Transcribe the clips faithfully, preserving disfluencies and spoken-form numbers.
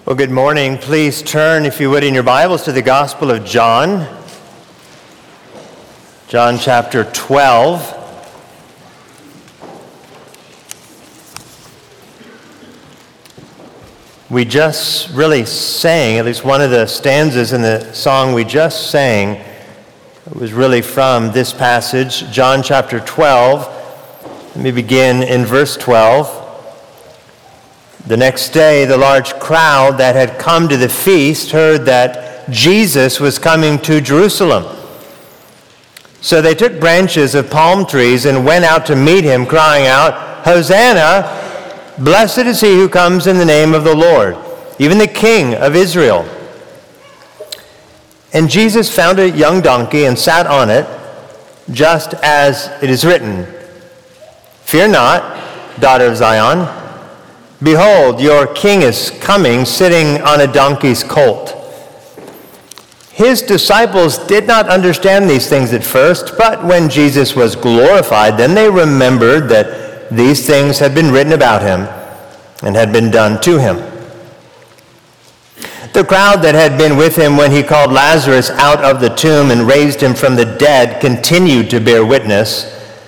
Well, good morning. Please turn, if you would, in your Bibles to the Gospel of John. John chapter twelve. We just really sang, at least one of the stanzas in the song we just sang was really from this passage, John chapter twelve. Let me begin in verse twelve. The next day, the large crowd that had come to the feast heard that Jesus was coming to Jerusalem. So they took branches of palm trees and went out to meet him, crying out, "Hosanna! Blessed is he who comes in the name of the Lord, even the King of Israel." And Jesus found a young donkey and sat on it, just as it is written, "Fear not, daughter of Zion. Behold, your king is coming, sitting on a donkey's colt." His disciples did not understand these things at first, but when Jesus was glorified, then they remembered that these things had been written about him and had been done to him. The crowd that had been with him when he called Lazarus out of the tomb and raised him from the dead continued to bear witness.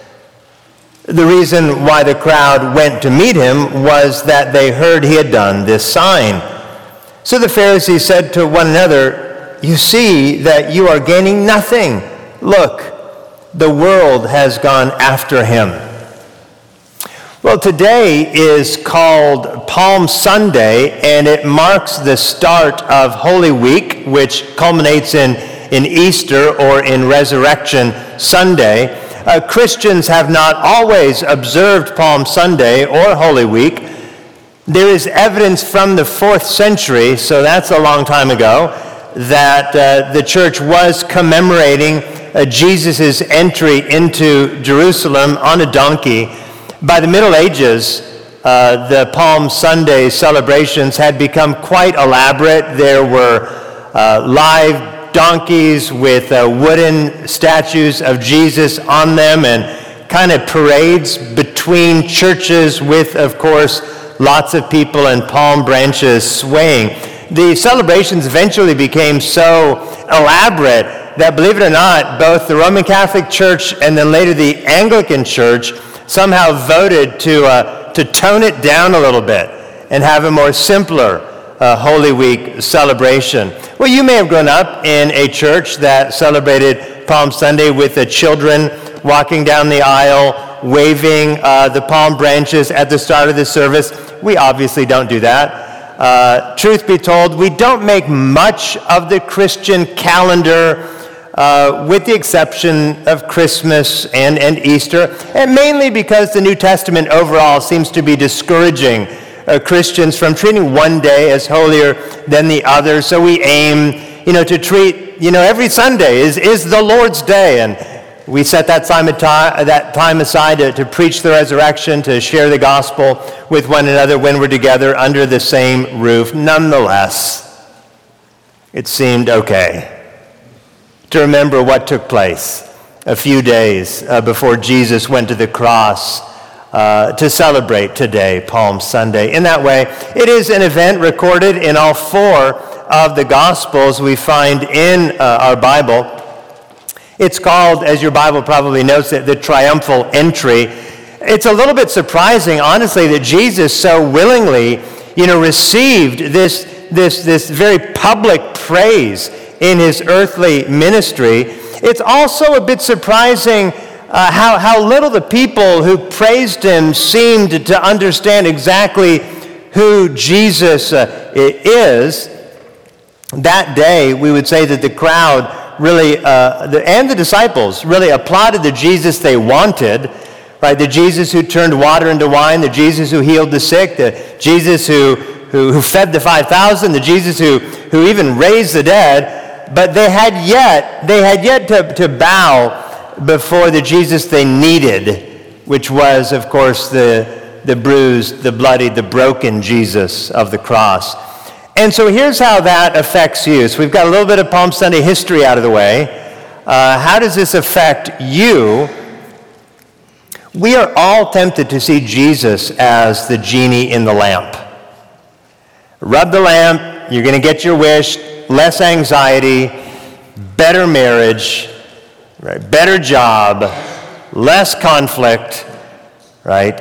The reason why the crowd went to meet him was that they heard he had done this sign. So the Pharisees said to one another, "You see that you are gaining nothing. Look, the world has gone after him." Well, today is called Palm Sunday, and it marks the start of Holy Week, which culminates in, in Easter or in Resurrection Sunday. Uh, Christians have not always observed Palm Sunday or Holy Week. There is evidence from the fourth century, so that's a long time ago, that uh, the church was commemorating uh, Jesus' entry into Jerusalem on a donkey. By the Middle Ages, uh, the Palm Sunday celebrations had become quite elaborate. There were uh, live donkeys with uh, wooden statues of Jesus on them and kind of parades between churches with, of course, lots of people and palm branches swaying. The celebrations eventually became so elaborate that, believe it or not, both the Roman Catholic Church and then later the Anglican Church somehow voted to, uh, to tone it down a little bit and have a more simpler Uh, Holy Week celebration. Well, you may have grown up in a church that celebrated Palm Sunday with the children walking down the aisle, waving uh, the palm branches at the start of the service. We obviously don't do that. Uh, truth be told, we don't make much of the Christian calendar, uh, with the exception of Christmas and, and Easter, and mainly because the New Testament overall seems to be discouraging Uh, Christians from treating one day as holier than the other. So we aim, you know, to treat, you know, every Sunday is, is the Lord's Day. And we set that time, that time aside to, to preach the resurrection, to share the gospel with one another when we're together under the same roof. Nonetheless, it seemed okay to remember what took place a few days uh, before Jesus went to the cross, Uh, to celebrate today, Palm Sunday. In that way, it is an event recorded in all four of the Gospels we find in uh, our Bible. It's called, as your Bible probably notes, it, the triumphal entry. It's a little bit surprising, honestly, that Jesus so willingly, you know, received this, this, this very public praise in his earthly ministry. It's also a bit surprising Uh, how, how little the people who praised him seemed to understand exactly who Jesus uh, is. That day, we would say that the crowd really, uh, the, and the disciples really applauded the Jesus they wanted, right? The Jesus who turned water into wine, the Jesus who healed the sick, the Jesus who, who, who fed the five thousand, the Jesus who, who even raised the dead. But they had yet, they had yet to, to bow before the Jesus they needed, which was, of course, the, the bruised, the bloodied, the broken Jesus of the cross. And so here's how that affects you. So we've got a little bit of Palm Sunday history out of the way. Uh, how does this affect you? We are all tempted to see Jesus as the genie in the lamp. Rub the lamp, you're going to get your wish, less anxiety, better marriage, right? Better job, less conflict, right?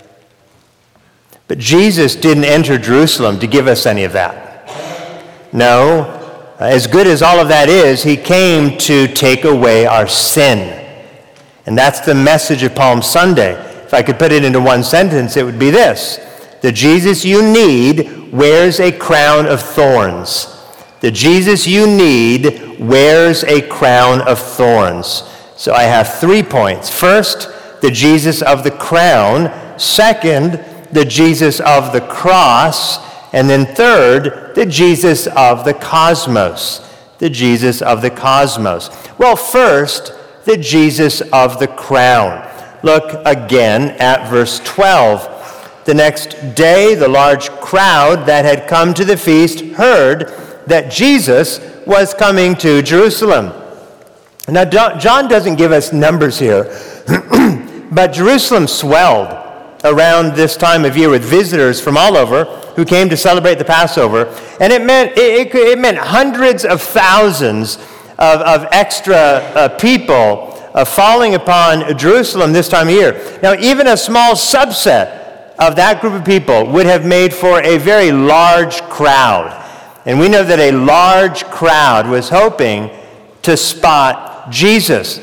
But Jesus didn't enter Jerusalem to give us any of that. No, as good as all of that is, he came to take away our sin. And that's the message of Palm Sunday. If I could put it into one sentence, it would be this: the Jesus you need wears a crown of thorns. The Jesus you need wears a crown of thorns. So I have three points. First, the Jesus of the crown. Second, the Jesus of the cross. And then third, the Jesus of the cosmos. The Jesus of the cosmos. Well, first, the Jesus of the crown. Look again at verse twelve. The next day, the large crowd that had come to the feast heard that Jesus was coming to Jerusalem. Now, John doesn't give us numbers here, but Jerusalem swelled around this time of year with visitors from all over who came to celebrate the Passover, and it meant it, it, it meant hundreds of thousands of, of extra uh, people uh, falling upon Jerusalem this time of year. Now, even a small subset of that group of people would have made for a very large crowd. And we know that a large crowd was hoping to spot Jesus.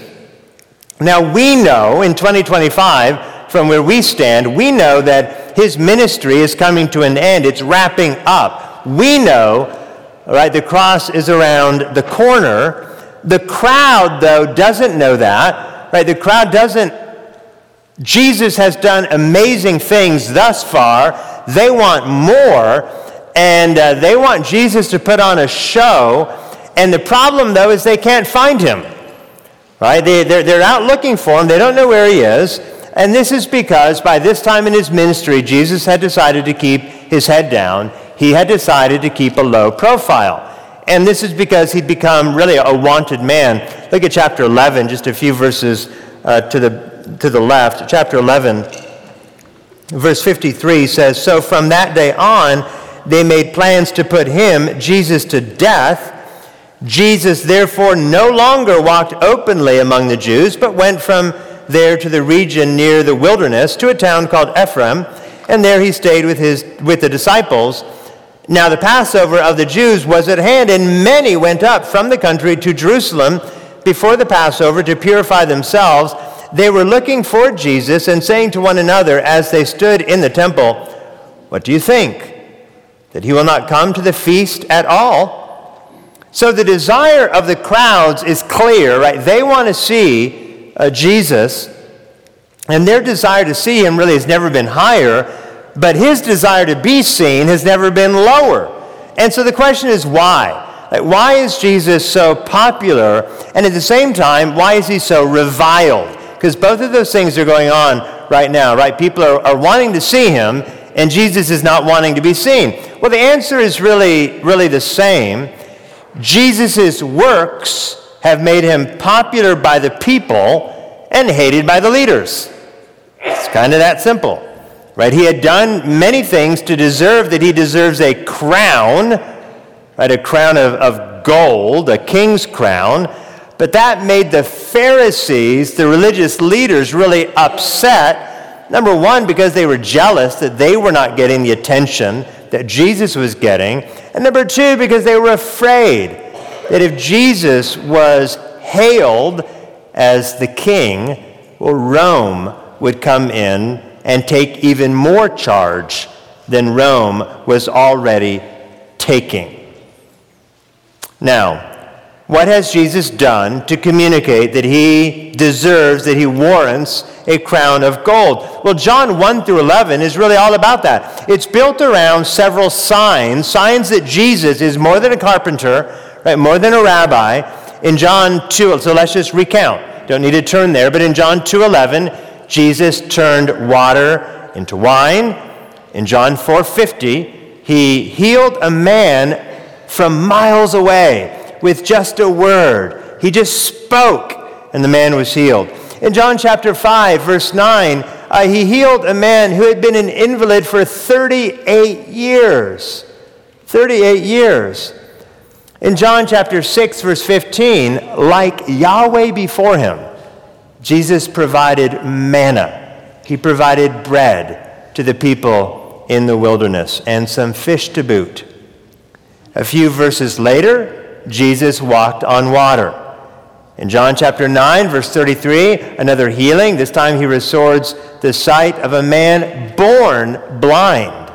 Now we know in twenty twenty-five, from where we stand, we know that his ministry is coming to an end. It's wrapping up. We know, right, the cross is around the corner. The crowd, though, doesn't know that. Right? The crowd doesn't. Jesus has done amazing things thus far. They want more. And uh, they want Jesus to put on a show. And the problem, though, is they can't find him. Right? They, they're, they're out looking for him. They don't know where he is. And this is because by this time in his ministry, Jesus had decided to keep his head down. He had decided to keep a low profile. And this is because he'd become really a wanted man. Look at chapter eleven, just a few verses uh, to the, to the left. Chapter eleven, verse fifty-three says, "So from that day on, they made plans to put him, Jesus, to death. Jesus, therefore, no longer walked openly among the Jews, but went from there to the region near the wilderness, to a town called Ephraim, and there he stayed with his with the disciples. Now the Passover of the Jews was at hand, and many went up from the country to Jerusalem before the Passover to purify themselves. They were looking for Jesus and saying to one another as they stood in the temple, 'What do you think? That he will not come to the feast at all?'" So the desire of the crowds is clear, right? They want to see uh, Jesus, and their desire to see him really has never been higher, but his desire to be seen has never been lower. And so the question is why? Like, why is Jesus so popular, and at the same time, why is he so reviled? Because both of those things are going on right now, right? People are, are wanting to see him, and Jesus is not wanting to be seen. Well, the answer is really, really the same. Jesus' works have made him popular by the people and hated by the leaders. It's kind of that simple, right? He had done many things to deserve that he deserves a crown, right? A crown of, of gold, a king's crown. But that made the Pharisees, the religious leaders, really upset. Number one, because they were jealous that they were not getting the attention that Jesus was getting. And number two, because they were afraid that if Jesus was hailed as the king, well, Rome would come in and take even more charge than Rome was already taking. Now, what has Jesus done to communicate that he deserves, that he warrants a crown of gold? Well, John one through eleven is really all about that. It's built around several signs, signs that Jesus is more than a carpenter, right, more than a rabbi. In John two, so let's just recount. Don't need to turn there, but in John two eleven, Jesus turned water into wine. In John four fifty, he healed a man from miles away with just a word. He just spoke, and the man was healed. In John chapter five, verse nine, uh, he healed a man who had been an invalid for thirty-eight years. thirty-eight years. In John chapter six, verse fifteen, like Yahweh before him, Jesus provided manna. He provided bread to the people in the wilderness and some fish to boot. A few verses later, Jesus walked on water. In John chapter nine, verse thirty-three, another healing. This time he restores the sight of a man born blind.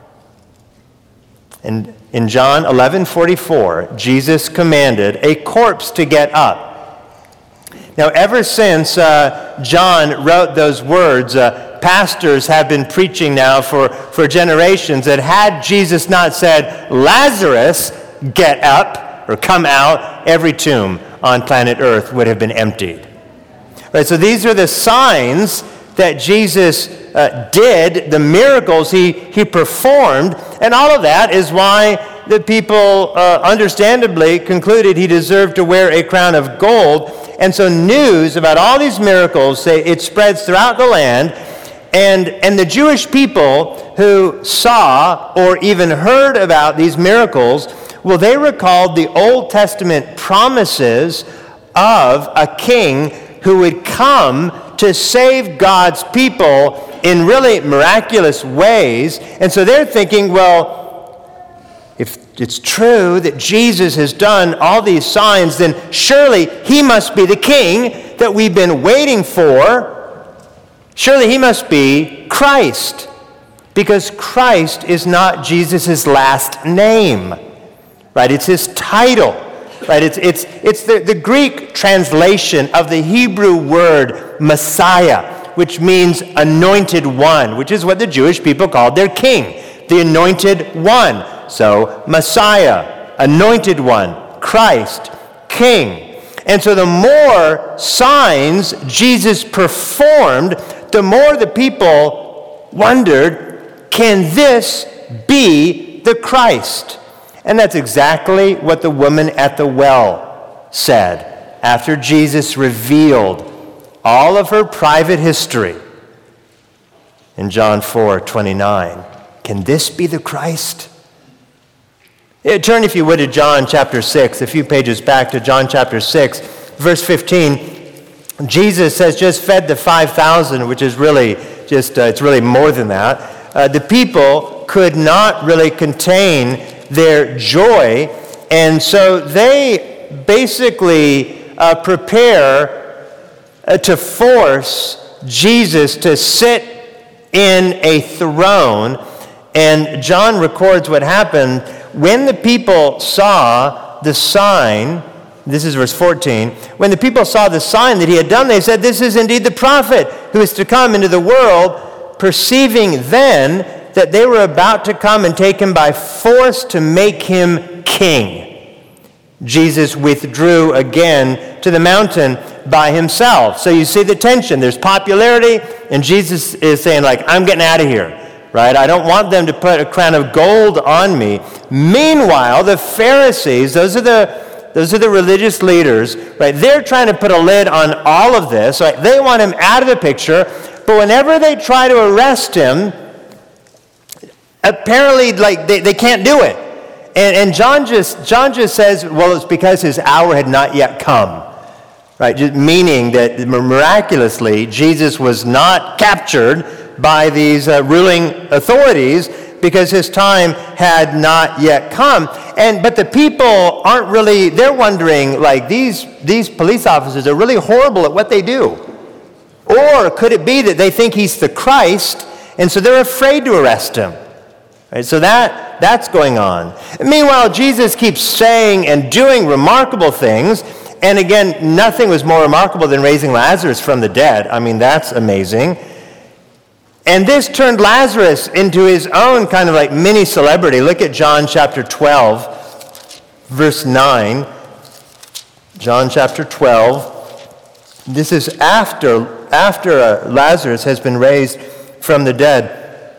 And in John eleven forty-four, Jesus commanded a corpse to get up. Now, ever since uh, John wrote those words, uh, pastors have been preaching now for, for generations that had Jesus not said, Lazarus, get up, or come out, every tomb on planet Earth would have been emptied. Right, so these are the signs that Jesus uh, did, the miracles he, he performed, and all of that is why the people uh, understandably concluded he deserved to wear a crown of gold. And so news about all these miracles, say, it spreads throughout the land, and, and the Jewish people who saw or even heard about these miracles, well, they recalled the Old Testament promises of a king who would come to save God's people in really miraculous ways. And so they're thinking, well, if it's true that Jesus has done all these signs, then surely he must be the king that we've been waiting for. Surely he must be Christ, because Christ is not Jesus' last name. Right, it's his title, right? It's it's it's the, the Greek translation of the Hebrew word Messiah, which means anointed one, which is what the Jewish people called their king, the anointed one. So Messiah, anointed one, Christ, king. And so the more signs Jesus performed, the more the people wondered, can this be the Christ? And that's exactly what the woman at the well said after Jesus revealed all of her private history. In John four twenty-nine, can this be the Christ? Yeah, turn, if you would, to John chapter six, a few pages back to John chapter six, verse fifteen. Jesus has just fed the five thousand, which is really just, uh, it's really more than that. Uh, the people could not really contain their joy, and so they basically uh, prepare uh, to force Jesus to sit in a throne. And John records what happened when the people saw the sign. This is verse fourteen. When the people saw the sign that he had done, they said, "This is indeed the prophet who is to come into the world." Perceiving then that they were about to come and take him by force to make him king, Jesus withdrew again to the mountain by himself. So you see the tension. There's popularity, and Jesus is saying, like, I'm getting out of here, right? I don't want them to put a crown of gold on me. Meanwhile, the Pharisees, those are the those are the religious leaders, right? They're trying to put a lid on all of this. Right? They want him out of the picture, but whenever they try to arrest him, apparently, like, they, they can't do it. And, and John just John just says, well, it's because his hour had not yet come. Right? Just meaning that miraculously, Jesus was not captured by these uh, ruling authorities because his time had not yet come. And but the people aren't really, they're wondering, like, these, these police officers are really horrible at what they do. Or could it be that they think he's the Christ, and so they're afraid to arrest him? Right, so that that's going on. And meanwhile, Jesus keeps saying and doing remarkable things. And again, nothing was more remarkable than raising Lazarus from the dead. I mean, that's amazing. And this turned Lazarus into his own kind of like mini celebrity. Look at John chapter twelve, verse nine. John chapter twelve. This is after, after uh, Lazarus has been raised from the dead.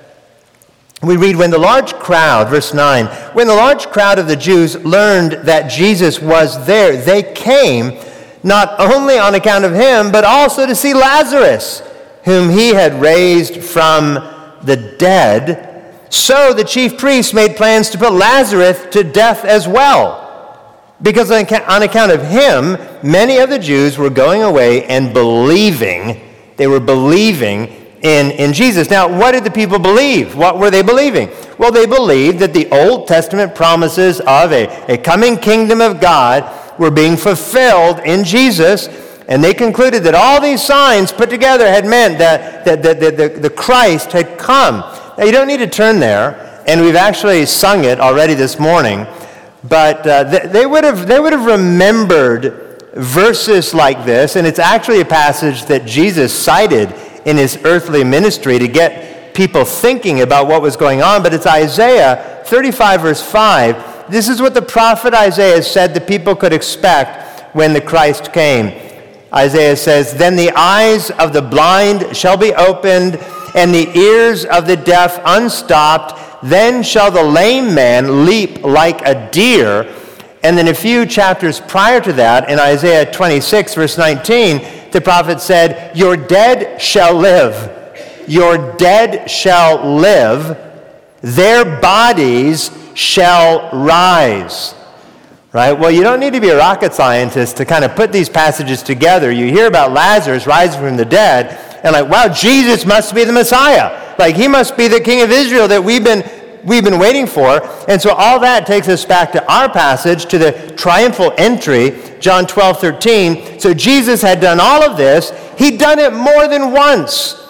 We read, when the large crowd, verse nine, when the large crowd of the Jews learned that Jesus was there, they came not only on account of him, but also to see Lazarus, whom he had raised from the dead. So the chief priests made plans to put Lazarus to death as well, because on account of him, many of the Jews were going away and believing. They were believing in, in Jesus. Now, what did the people believe? What were they believing? Well, they believed that the Old Testament promises of a, a coming kingdom of God were being fulfilled in Jesus, and they concluded that all these signs put together had meant that, that, that, that the, the Christ had come. Now, you don't need to turn there, and we've actually sung it already this morning, but uh, they, they would have they would have remembered verses like this, and it's actually a passage that Jesus cited in his earthly ministry to get people thinking about what was going on, but it's Isaiah thirty-five, verse five. This is what the prophet Isaiah said the people could expect when the Christ came. Isaiah says, "Then the eyes of the blind shall be opened, and the ears of the deaf unstopped. Then shall the lame man leap like a deer." And then a few chapters prior to that, in Isaiah twenty-six, verse nineteen, the prophet said, "Your dead shall live. Your dead shall live. Their bodies shall rise." Right? Well, you don't need to be a rocket scientist to kind of put these passages together. You hear about Lazarus rising from the dead, and like, wow, Jesus must be the Messiah. Like, he must be the King of Israel that we've been we've been waiting for. And so all that takes us back to our passage, to the triumphal entry, John twelve, thirteen. So Jesus had done all of this. He'd done it more than once.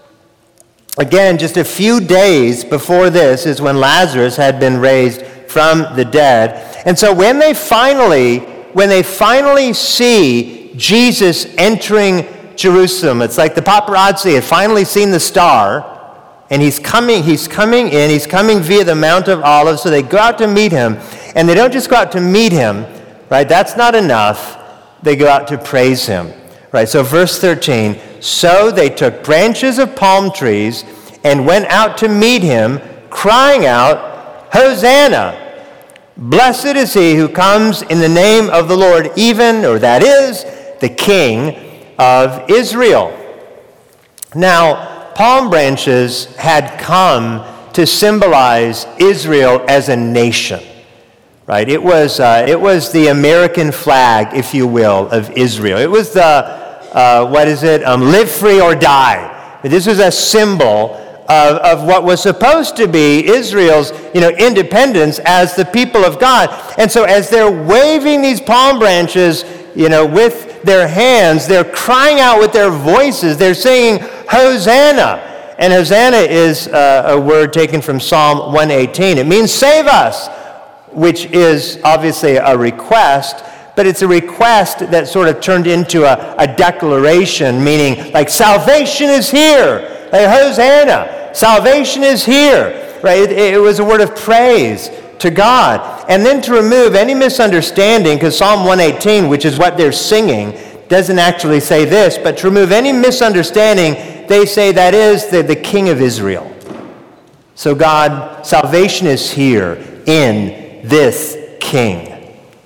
Again, just a few days before this is when Lazarus had been raised from the dead. And so when they finally, when they finally see Jesus entering Jerusalem, it's like the paparazzi had finally seen the star, and he's coming, he's coming in, he's coming via the Mount of Olives, so they go out to meet him. And they don't just go out to meet him, right? That's not enough. They go out to praise him, right? So verse thirteen, "So they took branches of palm trees and went out to meet him, crying out, 'Hosanna! Blessed is he who comes in the name of the Lord, even,'" or that is, "the King of Israel." Now, palm branches had come to symbolize Israel as a nation, right? It was uh, it was the American flag, if you will, of Israel. It was the uh, what is it? Um, live free or die. This was a symbol Of, of what was supposed to be Israel's, you know, independence as the people of God. And so as they're waving these palm branches, you know, with their hands, they're crying out with their voices. They're singing, "Hosanna." And Hosanna is uh, a word taken from Psalm one eighteen. It means "save us," which is obviously a request, but it's a request that sort of turned into a, a declaration, meaning like salvation is here. Hey, Hosanna, salvation is here, right? It, it was a word of praise to God. And then to remove any misunderstanding, because Psalm one eighteen, which is what they're singing, doesn't actually say this, but to remove any misunderstanding, they say that is the, the King of Israel. So God, salvation is here in this King.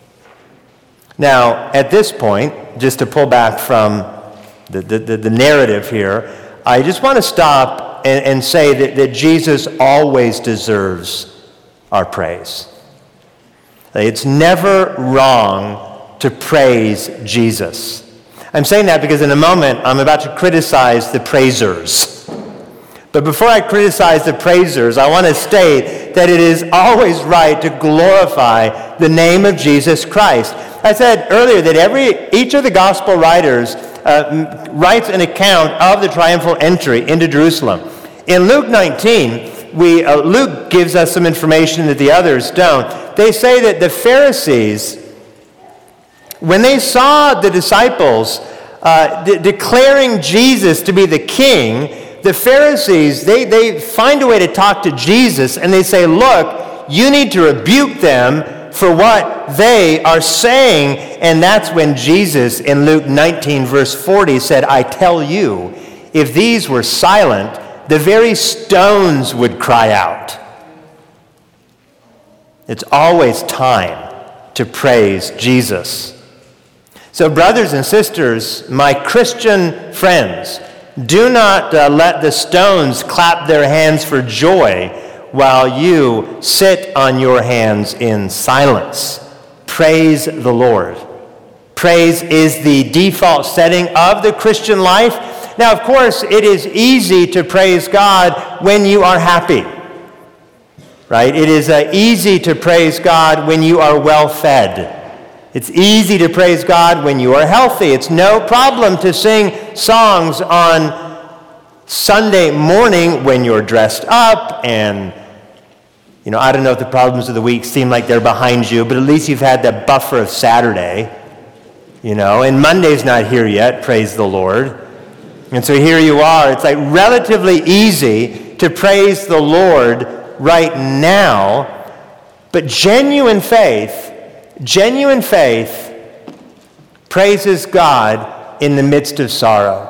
Now, at this point, just to pull back from the, the, the narrative here, I just want to stop and, and say that, that Jesus always deserves our praise. It's never wrong to praise Jesus. I'm saying that because in a moment I'm about to criticize the praisers. But before I criticize the praisers, I want to state that it is always right to glorify the name of Jesus Christ. I said earlier that every each of the gospel writers uh, writes an account of the triumphal entry into Jerusalem. In Luke nineteen, we uh, Luke gives us some information that the others don't. They say that the Pharisees, when they saw the disciples uh, de- declaring Jesus to be the king, the Pharisees, they, they find a way to talk to Jesus, and they say, look, you need to rebuke them for what they are saying. And that's when Jesus, in Luke nineteen, verse forty, said, I tell you, if these were silent, the very stones would cry out. It's always time to praise Jesus. So brothers and sisters, my Christian friends, do not uh, let the stones clap their hands for joy while you sit on your hands in silence. Praise the Lord. Praise is the default setting of the Christian life. Now, of course, it is easy to praise God when you are happy, right? It is uh, easy to praise God when you are well fed. It's easy to praise God when you are healthy. It's no problem to sing songs on Sunday morning when you're dressed up and, you know, I don't know if the problems of the week seem like they're behind you, but at least you've had that buffer of Saturday, you know, and Monday's not here yet, praise the Lord. And so here you are. It's like relatively easy to praise the Lord right now, but genuine faith, genuine faith praises God in the midst of sorrow.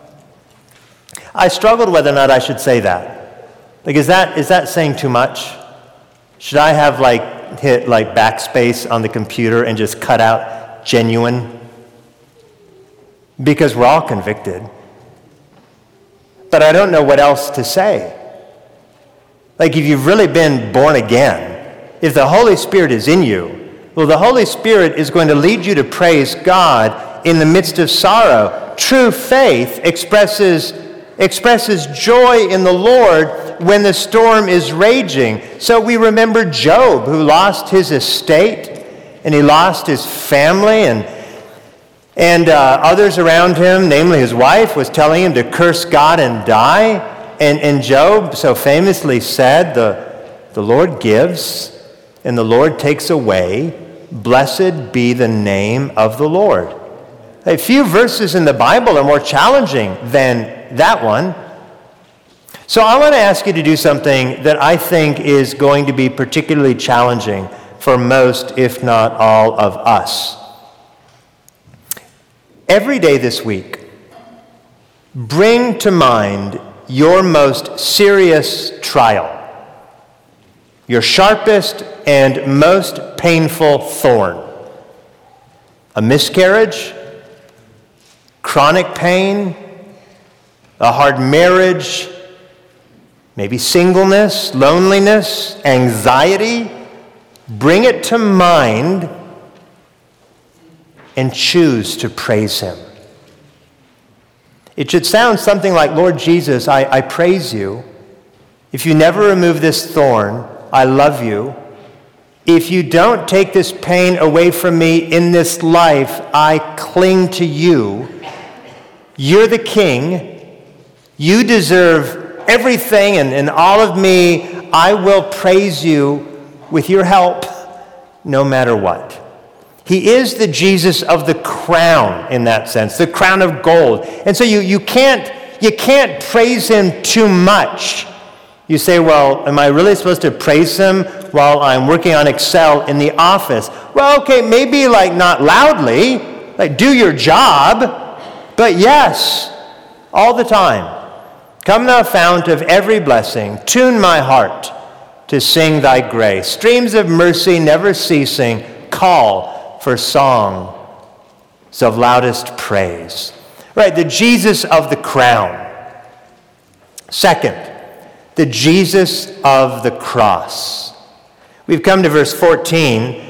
I struggled whether or not I should say that. Like, is that is that saying too much? Should I have, like, hit, like, backspace on the computer and just cut out genuine? Because we're all convicted. But I don't know what else to say. Like, if you've really been born again, if the Holy Spirit is in you, well, the Holy Spirit is going to lead you to praise God in the midst of sorrow. True faith expresses expresses joy in the Lord when the storm is raging. So we remember Job, who lost his estate, and he lost his family, and and uh, others around him, namely his wife, was telling him to curse God and die. And, and Job so famously said, the, the Lord gives, and the Lord takes away. Blessed be the name of the Lord. A few verses in the Bible are more challenging than that one. So I want to ask you to do something that I think is going to be particularly challenging for most, if not all, of us. Every day this week, bring to mind your most serious trial, your sharpest and most painful thorn. A miscarriage, chronic pain, a hard marriage, maybe singleness, loneliness, anxiety. Bring it to mind and choose to praise him. It should sound something like, Lord Jesus, I, I praise you. If you never remove this thorn, I love you. If you don't take this pain away from me in this life, I cling to you. You're the king. You deserve everything, and, and all of me. I will praise you with your help, no matter what. He is the Jesus of the crown in that sense, the crown of gold. And so you, you can't you can't praise him too much. You say, well, am I really supposed to praise him while I'm working on Excel in the office? Well, okay, maybe like not loudly, like do your job, but yes, all the time. Come thou fount of every blessing, tune my heart to sing thy grace. Streams of mercy never ceasing, call for songs of loudest praise. Right, the Jesus of the crown. Second, the Jesus of the cross. We've come to verse fourteen.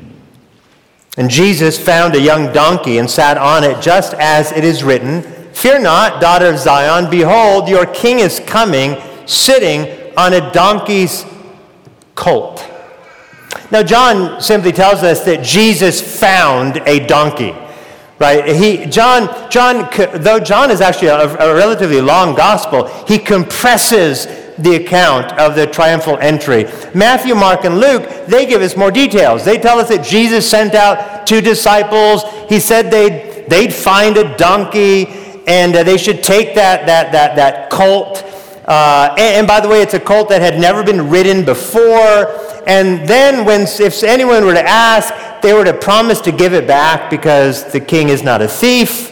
And Jesus found a young donkey and sat on it, just as it is written, Fear not, daughter of Zion, behold, your king is coming, sitting on a donkey's colt. Now, John simply tells us that Jesus found a donkey, right? He, John, John, though John is actually a, a relatively long gospel, he compresses the account of the triumphal entry. Matthew, Mark, and Luke, they give us more details. They tell us that Jesus sent out two disciples. He said they'd, they'd find a donkey, and uh, they should take that, that, that, that colt. Uh, and, and by the way, it's a colt that had never been ridden before. And then when, if anyone were to ask, they were to promise to give it back because the king is not a thief.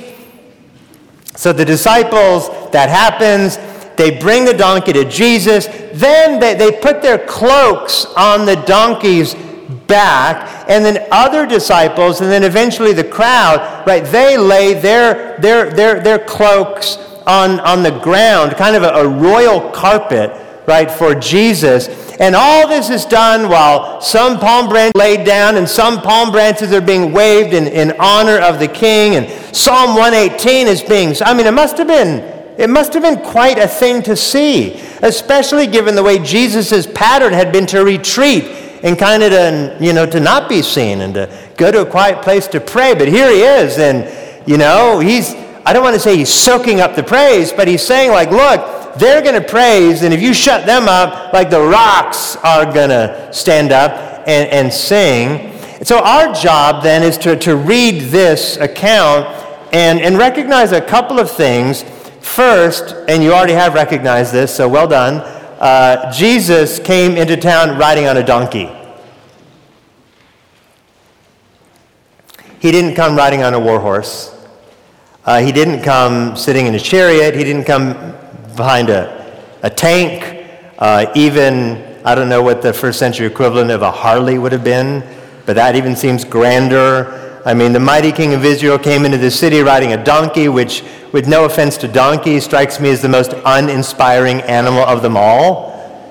So the disciples, that happens. They bring the donkey to Jesus. Then they, they put their cloaks on the donkey's back. And then other disciples, and then eventually the crowd, right, they lay their, their, their, their cloaks on, on the ground, kind of a, a royal carpet right, for Jesus. And all this is done while some palm branch laid down and some palm branches are being waved in, in honor of the king. And Psalm one eighteen is being, I mean, it must have been, it must have been quite a thing to see, especially given the way Jesus' pattern had been to retreat and kind of to, you know, to not be seen and to go to a quiet place to pray. But here he is, and, you know, he's, I don't want to say he's soaking up the praise, but he's saying, like, look, they're going to praise, and if you shut them up, like the rocks are going to stand up and, and sing. So our job then is to, to read this account and, and recognize a couple of things. First, and you already have recognized this, so well done, uh, Jesus came into town riding on a donkey. He didn't come riding on a war horse. Uh, he didn't come sitting in a chariot. He didn't come behind a, a tank. Uh, even, I don't know what the first century equivalent of a Harley would have been, but that even seems grander. I mean, the mighty king of Israel came into the city riding a donkey, which, with no offense to donkey, strikes me as the most uninspiring animal of them all.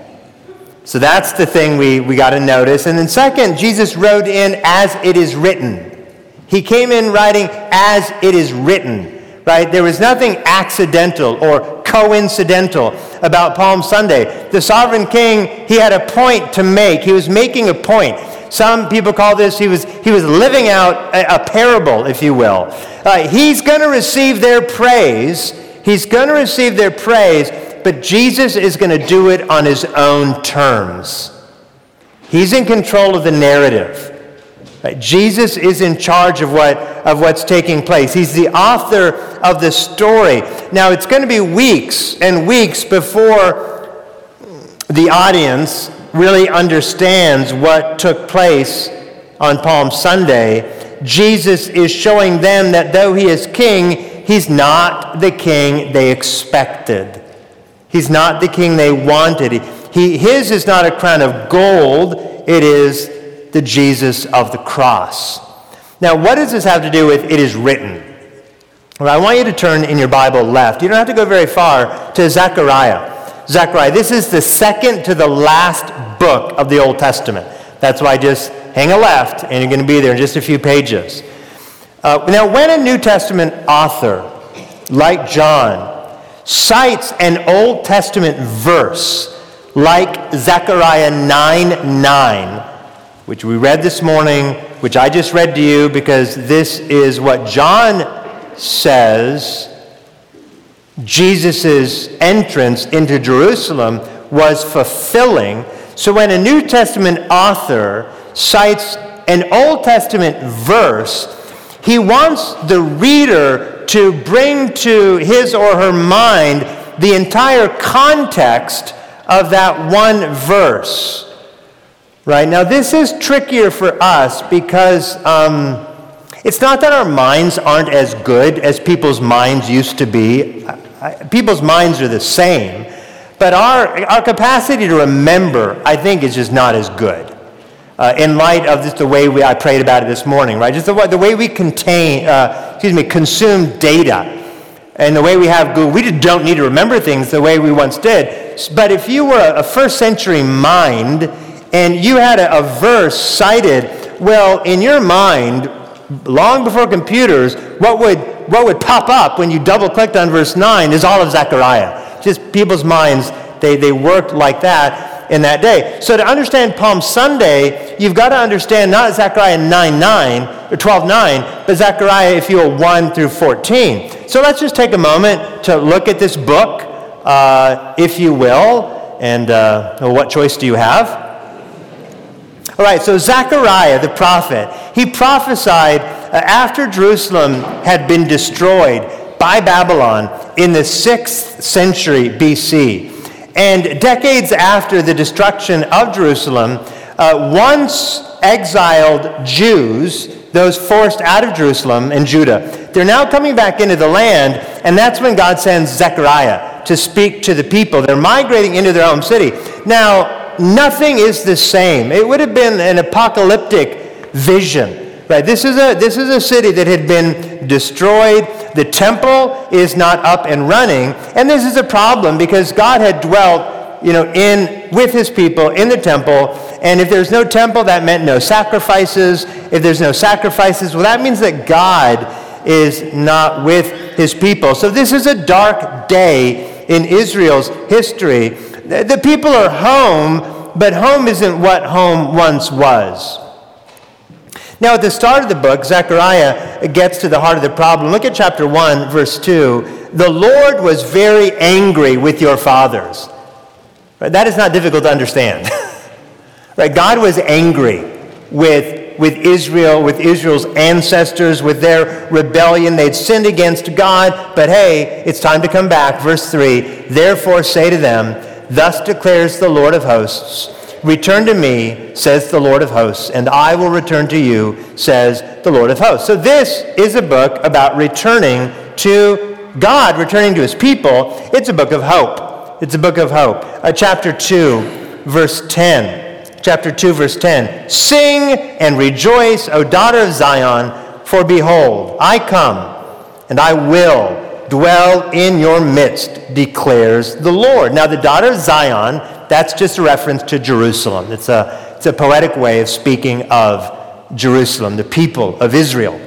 So that's the thing we, we got to notice. And then second, Jesus rode in as it is written. He came in riding as it is written, right? There was nothing accidental or coincidental about Palm Sunday. The sovereign king, he had a point to make. He was making a point. Some people call this, he was he was living out a, a parable, if you will. Uh, he's going to receive their praise. He's going to receive their praise, but Jesus is going to do it on his own terms. He's in control of the narrative. Right? Jesus is in charge of what of what's taking place. He's the author of the story. Now, it's going to be weeks and weeks before the audience really understands what took place on Palm Sunday. Jesus is showing them that though he is king, he's not the king they expected. He's not the king they wanted. He, he, his is not a crown of gold. It is the Jesus of the cross. Now, what does this have to do with it is written? Well, I want you to turn in your Bible left. You don't have to go very far to Zechariah. Zechariah, this is the second to the last book of the Old Testament. That's why just hang a left, and you're going to be there in just a few pages. Uh, now, when a New Testament author, like John, cites an Old Testament verse, like Zechariah nine nine, which we read this morning, which I just read to you because this is what John says Jesus' entrance into Jerusalem was fulfilling. So when a New Testament author cites an Old Testament verse, he wants the reader to bring to his or her mind the entire context of that one verse. Right? Now, this is trickier for us because um, it's not that our minds aren't as good as people's minds used to be. People's minds are the same, but our our capacity to remember, I think, is just not as good. Uh, in light of just the way we I prayed about it this morning, right? Just the, the way we contain, uh, excuse me, consume data, and the way we have Google, we just don't need to remember things the way we once did. But if you were a first century mind and you had a, a verse cited, well, in your mind, long before computers, what would what would pop up when you double-clicked on verse nine is all of Zechariah. Just people's minds, they, they worked like that in that day. So to understand Palm Sunday, you've got to understand not Zechariah nine nine or twelve nine, but Zechariah, if you will, one through fourteen. So let's just take a moment to look at this book, uh, if you will, and uh, well, what choice do you have? All right, so Zechariah, the prophet, he prophesied uh, after Jerusalem had been destroyed by Babylon in the sixth century B C. And decades after the destruction of Jerusalem, uh, once exiled Jews, those forced out of Jerusalem and Judah, they're now coming back into the land, and that's when God sends Zechariah to speak to the people. They're migrating into their home city. Now, nothing is the same. It would have been an apocalyptic vision, right? This is a this is a city that had been destroyed. The temple is not up and running, and this is a problem because God had dwelt, you know, in with his people in the temple. And if there's no temple, that meant no sacrifices. If there's no sacrifices, well, that means that God is not with his people. So this is a dark day in Israel's history. The people are home, but home isn't what home once was. Now, at the start of the book, Zechariah gets to the heart of the problem. Look at chapter one, verse two. The Lord was very angry with your fathers. Right? That is not difficult to understand. Right? God was angry with, with Israel, with Israel's ancestors, with their rebellion. They'd sinned against God, but hey, it's time to come back. Verse three, therefore say to them, thus declares the Lord of hosts, return to me, says the Lord of hosts, and I will return to you, says the Lord of hosts. So this is a book about returning to God, returning to his people. It's a book of hope. It's a book of hope. Uh, chapter two, verse ten. Chapter two, verse ten. Sing and rejoice, O daughter of Zion, for behold, I come, and I will dwell in your midst, declares the Lord. Now, the daughter of Zion, that's just a reference to Jerusalem. It's a, it's a poetic way of speaking of Jerusalem, the people of Israel.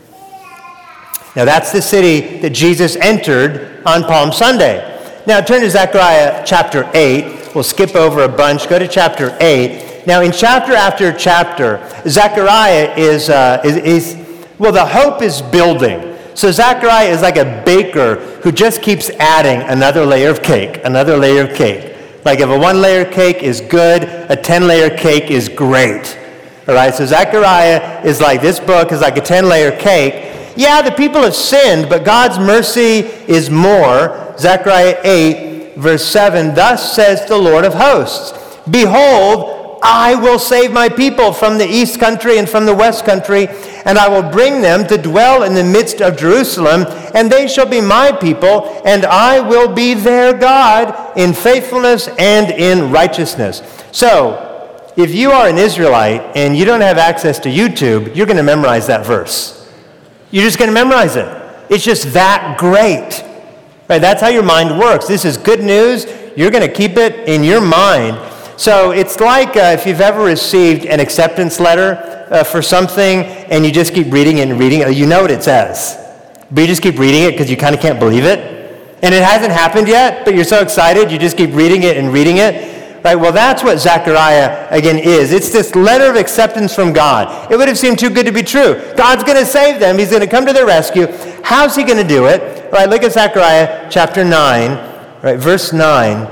Now, that's the city that Jesus entered on Palm Sunday. Now, turn to Zechariah chapter eight. We'll skip over a bunch. Go to chapter eight. Now, in chapter after chapter, Zechariah is, uh, is, is, well, the hope is building. So Zechariah is like a baker who just keeps adding another layer of cake, another layer of cake. Like if a one-layer cake is good, a ten-layer cake is great. All right, so Zechariah is like, this book is like a ten-layer cake. Yeah, the people have sinned, but God's mercy is more. Zechariah eight, verse seven, thus says the Lord of hosts, behold, I will save my people from the east country and from the west country, and I will bring them to dwell in the midst of Jerusalem, and they shall be my people, and I will be their God in faithfulness and in righteousness. So, if you are an Israelite and you don't have access to YouTube, you're going to memorize that verse. You're just going to memorize it. It's just that great. Right? That's how your mind works. This is good news. You're going to keep it in your mind. So it's like uh, if you've ever received an acceptance letter uh, for something and you just keep reading it and reading it, you know what it says. But you just keep reading it because you kind of can't believe it. And it hasn't happened yet, but you're so excited you just keep reading it and reading it. Right? Well, that's what Zechariah, again, is. It's this letter of acceptance from God. It would have seemed too good to be true. God's going to save them. He's going to come to their rescue. How's he going to do it? All right, look at Zechariah chapter nine, right, verse nine.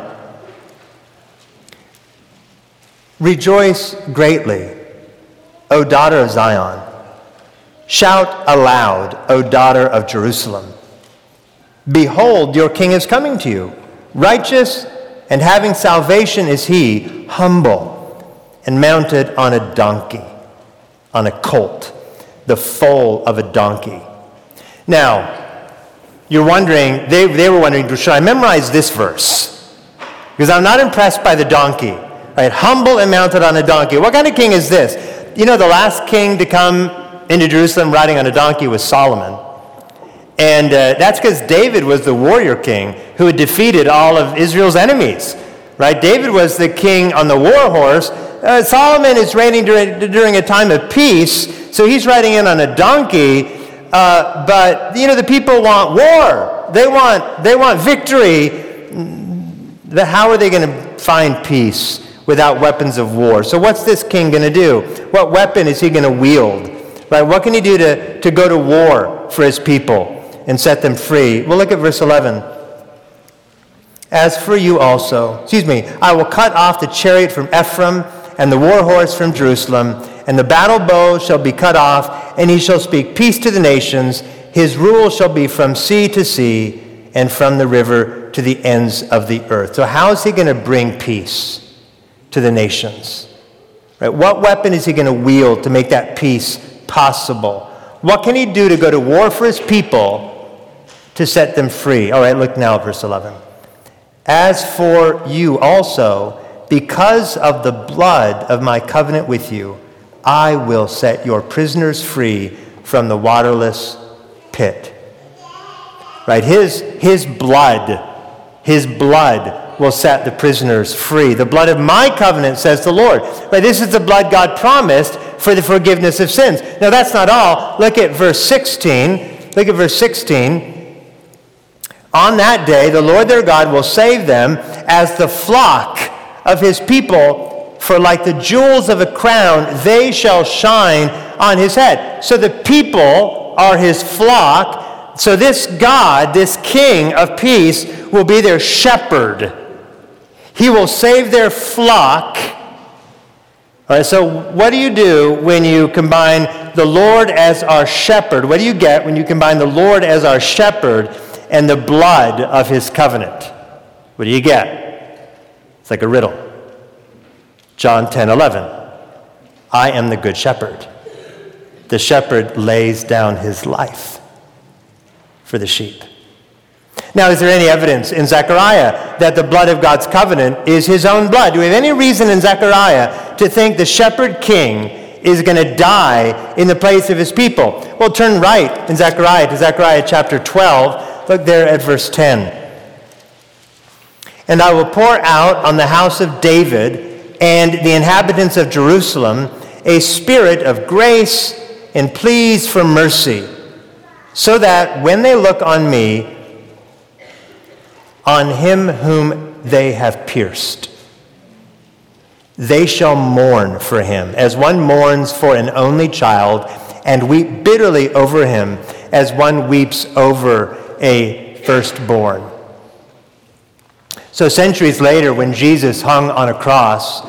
Rejoice greatly, O daughter of Zion. Shout aloud, O daughter of Jerusalem. Behold, your king is coming to you. Righteous and having salvation is he, humble and mounted on a donkey, on a colt, the foal of a donkey. Now, you're wondering, they, they were wondering, should I memorize this verse? Because I'm not impressed by the donkey. Right, humble and mounted on a donkey. What kind of king is this? You know, the last king to come into Jerusalem riding on a donkey was Solomon. And uh, that's because David was the warrior king who had defeated all of Israel's enemies. Right? David was the king on the war horse. Uh, Solomon is reigning during, during a time of peace, so he's riding in on a donkey. Uh, but, you know, the people want war. They want, they want victory. The, how are they going to find peace without weapons of war? So what's this king going to do? What weapon is he going to wield? Right? What can he do to, to go to war for his people and set them free? Well, look at verse eleven. As for you also, excuse me, I will cut off the chariot from Ephraim and the war horse from Jerusalem, and the battle bow shall be cut off, and he shall speak peace to the nations. His rule shall be from sea to sea and from the river to the ends of the earth. So how is he going to bring peace to the nations? Right? What weapon is he going to wield to make that peace possible? What can he do to go to war for his people to set them free? All right, look now at verse eleven. As for you also, because of the blood of my covenant with you, I will set your prisoners free from the waterless pit. Right? His, his blood, his blood will set the prisoners free. The blood of my covenant, says the Lord. But this is the blood God promised for the forgiveness of sins. Now that's not all. Look at verse sixteen. Look at verse sixteen. On that day, the Lord their God will save them as the flock of his people, for like the jewels of a crown, they shall shine on his head. So the people are his flock. So this God, this King of peace, will be their shepherd. He will save their flock. All right, so what do you do when you combine the Lord as our shepherd? What do you get when you combine the Lord as our shepherd and the blood of his covenant? What do you get? It's like a riddle. John ten eleven. I am the good shepherd. The shepherd lays down his life for the sheep. Now, is there any evidence in Zechariah that the blood of God's covenant is his own blood? Do we have any reason in Zechariah to think the shepherd king is going to die in the place of his people? Well, turn right in Zechariah to Zechariah chapter twelve. Look there at verse ten. And I will pour out on the house of David and the inhabitants of Jerusalem a spirit of grace and pleas for mercy, so that when they look on me, on him whom they have pierced, they shall mourn for him, as one mourns for an only child, and weep bitterly over him, as one weeps over a firstborn. So centuries later, when Jesus hung on a cross,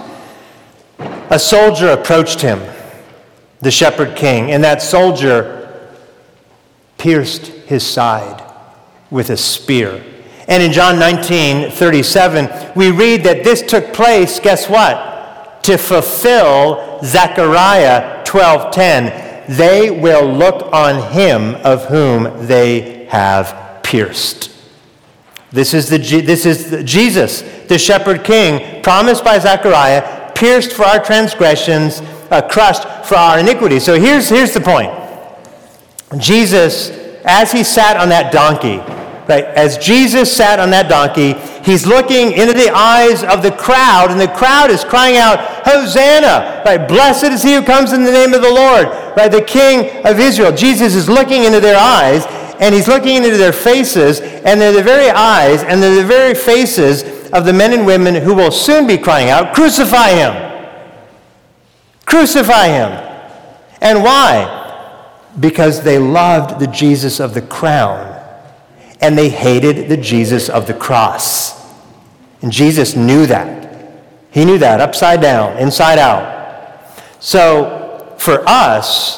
a soldier approached him, the shepherd king, and that soldier pierced his side with a spear. And in John nineteen thirty-seven, we read that this took place, guess what? To fulfill Zechariah twelve ten. They will look on him of whom they have pierced. This is the this is the Jesus, the shepherd king, promised by Zechariah, pierced for our transgressions, uh, crushed for our iniquities. So here's here's the point. Jesus, as he sat on that donkey, right? As Jesus sat on that donkey, he's looking into the eyes of the crowd, and the crowd is crying out, Hosanna! Right? Blessed is he who comes in the name of the Lord, right? The King of Israel. Jesus is looking into their eyes, and he's looking into their faces, and they're the very eyes, and they're the very faces of the men and women who will soon be crying out, Crucify him! Crucify him! And why? Because they loved the Jesus of the crown, and they hated the Jesus of the cross. And Jesus knew that. He knew that, upside down, inside out. So, for us,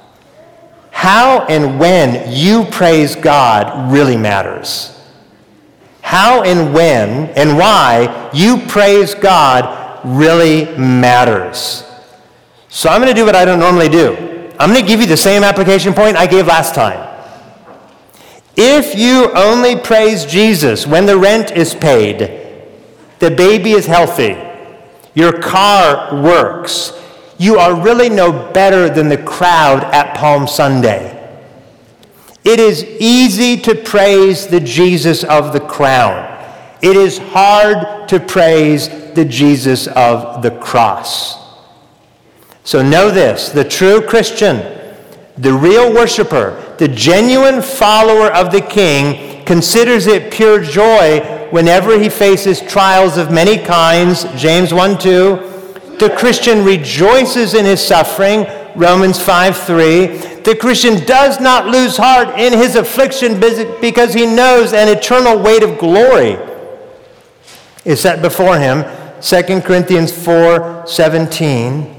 how and when you praise God really matters. How and when and why you praise God really matters. So I'm going to do what I don't normally do. I'm going to give you the same application point I gave last time. If you only praise Jesus when the rent is paid, the baby is healthy, your car works, you are really no better than the crowd at Palm Sunday. It is easy to praise the Jesus of the crown. It is hard to praise the Jesus of the cross. So know this, the true Christian, the real worshiper, the genuine follower of the King, considers it pure joy whenever he faces trials of many kinds, James one two. The Christian rejoices in his suffering, Romans five three. The Christian does not lose heart in his affliction because he knows an eternal weight of glory is set before him, Second Corinthians four seventeen.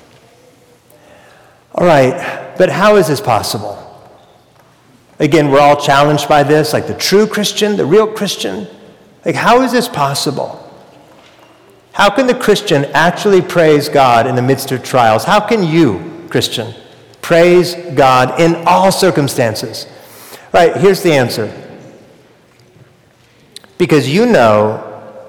All right, but how is this possible? Again, we're all challenged by this, like the true Christian, the real Christian. Like, how is this possible? How can the Christian actually praise God in the midst of trials? How can you, Christian, praise God in all circumstances? Right, here's the answer. Because you know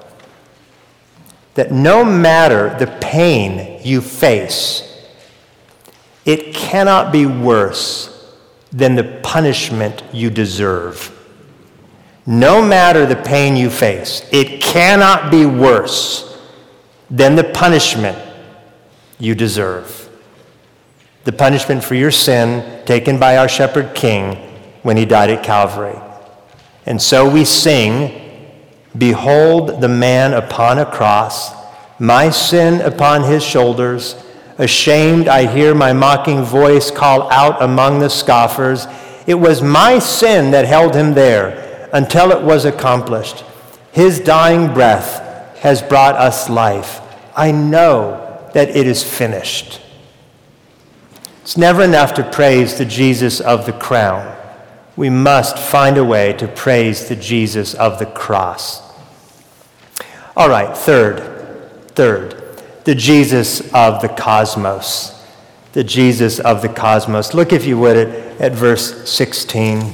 that no matter the pain you face, it cannot be worse than the punishment you deserve. No matter the pain you face, it cannot be worse than the punishment you deserve. The punishment for your sin taken by our shepherd king when he died at Calvary. And so we sing, behold the man upon a cross, my sin upon his shoulders. Ashamed, I hear my mocking voice call out among the scoffers. It was my sin that held him there until it was accomplished. His dying breath has brought us life. I know that it is finished. It's never enough to praise the Jesus of the crown. We must find a way to praise the Jesus of the cross. All right, third, third, the Jesus of the cosmos. The Jesus of the cosmos. Look, if you would, at, at verse sixteen.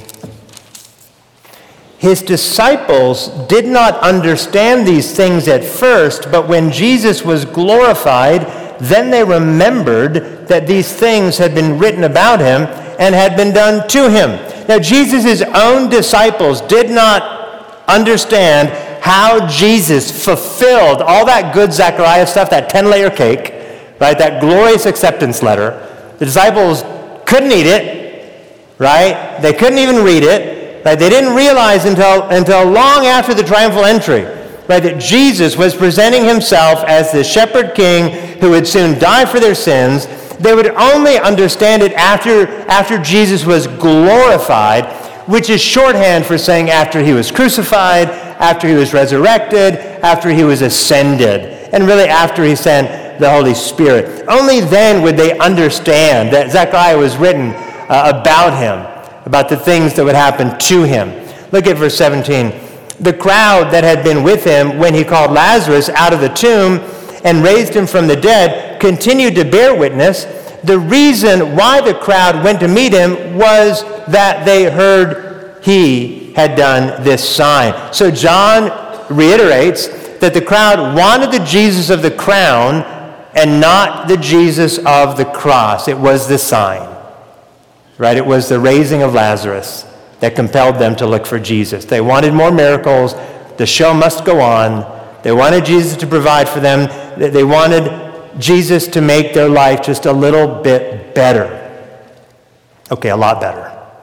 His disciples did not understand these things at first, but when Jesus was glorified, then they remembered that these things had been written about him and had been done to him. Now, Jesus' own disciples did not understand how Jesus fulfilled all that good Zechariah stuff, that ten-layer cake, right, that glorious acceptance letter. The disciples couldn't eat it, right? They couldn't even read it, right? They didn't realize until, until long after the triumphal entry, right, that Jesus was presenting himself as the shepherd king who would soon die for their sins. They would only understand it after, after Jesus was glorified, which is shorthand for saying after he was crucified, after he was resurrected, after he was ascended, and really after he sent the Holy Spirit. Only then would they understand that Zechariah was written uh, about him, about the things that would happen to him. Look at verse seventeen. The crowd that had been with him when he called Lazarus out of the tomb and raised him from the dead continued to bear witness. The reason why the crowd went to meet him was that they heard he had done this sign. So John reiterates that the crowd wanted the Jesus of the crown and not the Jesus of the cross. It was the sign, right? It was the raising of Lazarus that compelled them to look for Jesus. They wanted more miracles. The show must go on. They wanted Jesus to provide for them. They wanted Jesus to make their life just a little bit better. Okay, a lot better.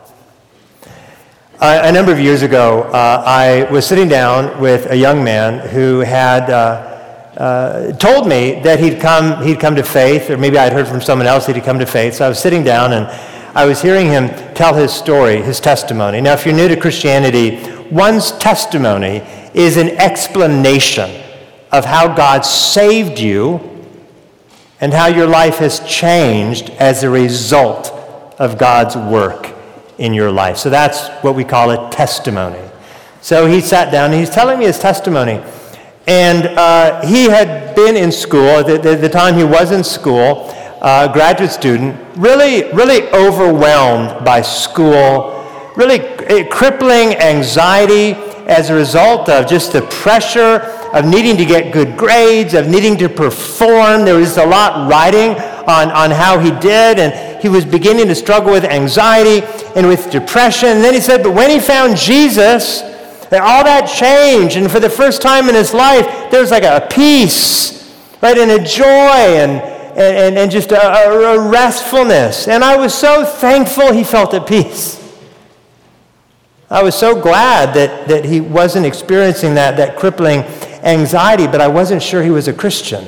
Uh, a number of years ago, uh, I was sitting down with a young man who had uh, uh, told me that he'd come, he'd come to faith, or maybe I'd heard from someone else that he'd come to faith. So I was sitting down and I was hearing him tell his story, his testimony. Now, if you're new to Christianity, one's testimony is an explanation of how God saved you and how your life has changed as a result of God's work in your life. So that's what we call a testimony. So he sat down and he's telling me his testimony. And uh, he had been in school, at the, the, the time he was in school, a uh, graduate student, really, really overwhelmed by school, really crippling anxiety as a result of just the pressure of needing to get good grades, of needing to perform. There was a lot riding on, on how he did, and he was beginning to struggle with anxiety and with depression. And then he said, but when he found Jesus, all that changed, and for the first time in his life, there was like a peace, right, and a joy, and and, and just a, a restfulness. And I was so thankful he felt at peace. I was so glad that, that he wasn't experiencing that, that crippling anxiety, but I wasn't sure he was a Christian.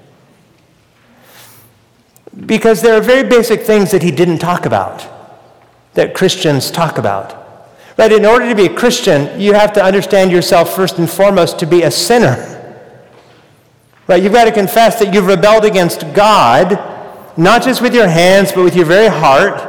Because there are very basic things that he didn't talk about, that Christians talk about. Right? In order to be a Christian, you have to understand yourself first and foremost to be a sinner. Right? You've got to confess that you've rebelled against God, not just with your hands, but with your very heart.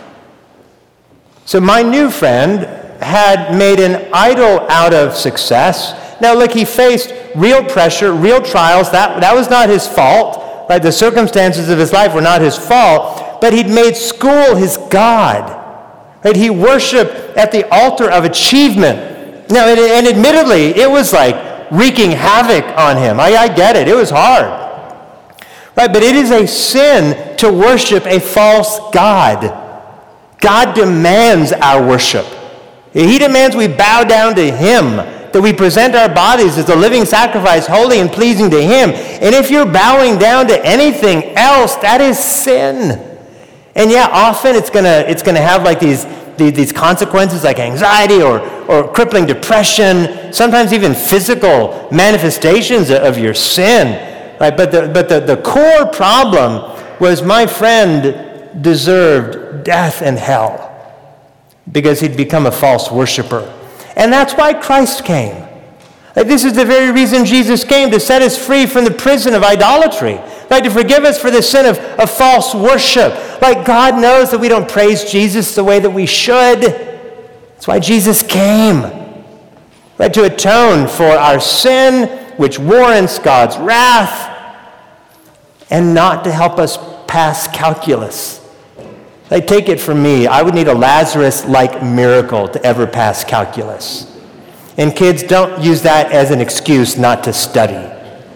So my new friend had made an idol out of success. Now look, he faced real pressure, real trials. That, that was not his fault. Right? The circumstances of his life were not his fault, but he'd made school his God. Right? He worshiped at the altar of achievement. Now, and, and admittedly, it was like wreaking havoc on him. I, I get it. It was hard. Right? But it is a sin to worship a false God. God demands our worship. He demands we bow down to him, that we present our bodies as a living sacrifice, holy and pleasing to him. And if you're bowing down to anything else, that is sin. And yeah, often it's gonna it's gonna have like these these consequences like anxiety or, or crippling depression, sometimes even physical manifestations of your sin. Right? But the but the, the core problem was my friend deserved death and hell because he'd become a false worshiper. And that's why Christ came. Like, this is the very reason Jesus came, to set us free from the prison of idolatry. Like, to forgive us for the sin of, of false worship. Like, God knows that we don't praise Jesus the way that we should. That's why Jesus came. Right, to atone for our sin, which warrants God's wrath, and not to help us pass calculus. Like, take it from me, I would need a Lazarus-like miracle to ever pass calculus. And kids, don't use that as an excuse not to study.